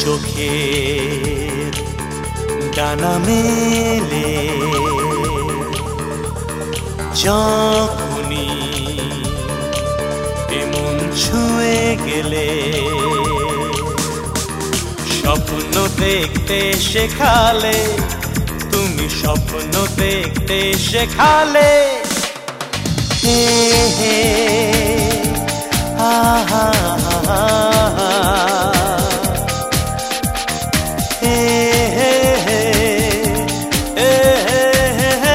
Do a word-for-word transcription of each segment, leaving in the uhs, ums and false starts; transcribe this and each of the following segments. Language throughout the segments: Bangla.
চোখের ডানা মেলে যখনি এমন ছুঁয়ে গেলে স্বপ্ন দেখতে শেখালে তুমি স্বপ্ন দেখতে শেখালে হে হে আহা হে হে হে হে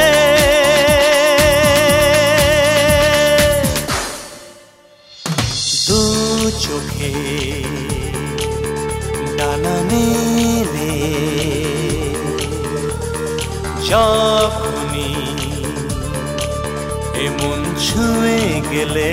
দু চোখে ডানা মেলে যখনি এমন ছুঁয়ে গেলে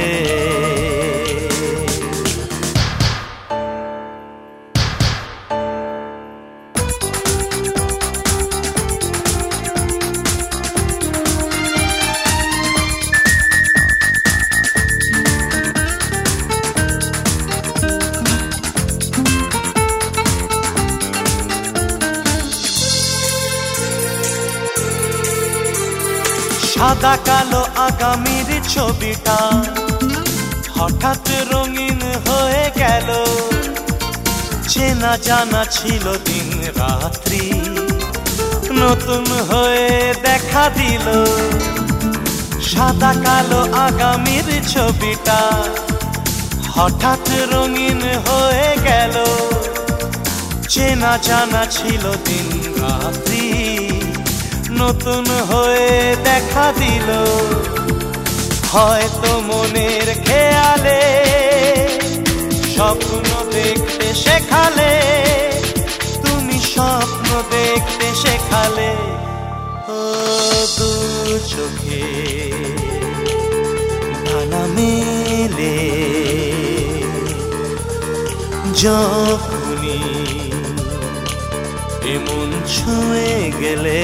সাদা কালো আগামীর ছবিটা হঠাৎ রঙিন হয়ে গেল চেনা জানা ছিল দিন রাত্রি নতুন হয়ে দেখা দিল সাদা কালো আগামীর ছবিটা হঠাৎ রঙিন হয়ে গেল চেনা জানা ছিল দিন রাত্রি নতুন হয়ে দেখা দিল হয়তো মনের খেয়ালে স্বপ্ন দেখতে শেখালে তুমি স্বপ্ন দেখতে শেখালে ও দু চোখে ডানা মেলে যখনি এমন ছুঁয়ে গেলে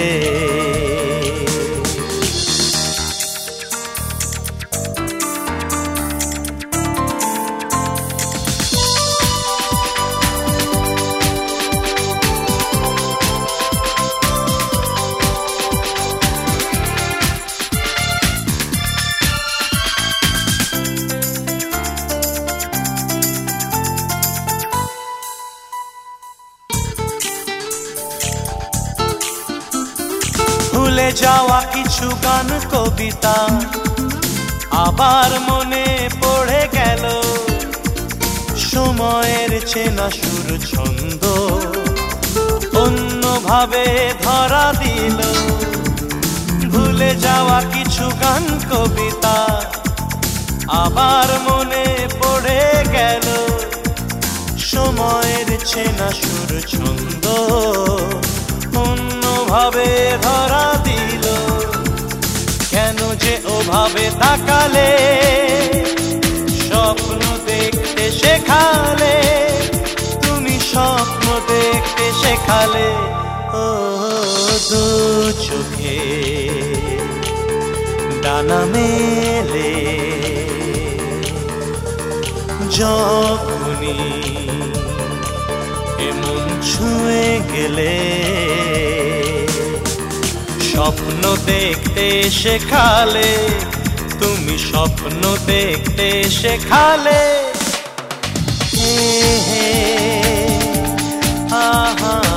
ভুলে যাওয়া কিছু গান কবিতা আবার মনে পড়ে গেল সময়ের চেনা সুর ছন্দ অন্যভাবে ধরা দিল ভুলে যাওয়া কিছু গান কবিতা আবার মনে পড়ে গেল সময়ের চেনা সুর ছন্দ অন্যভাবে ধরা দিল কেন যে ওভাবে তাকালে স্বপ্ন দেখতে শেখালে তুমি স্বপ্ন দেখতে শেখালে ও দু চোখে ডানা মেলে যখনি এমন ছুঁয়ে গেলে স্বপ্ন দেখতে শেখালে তুমি স্বপ্ন দেখতে শেখালে হে হে আহা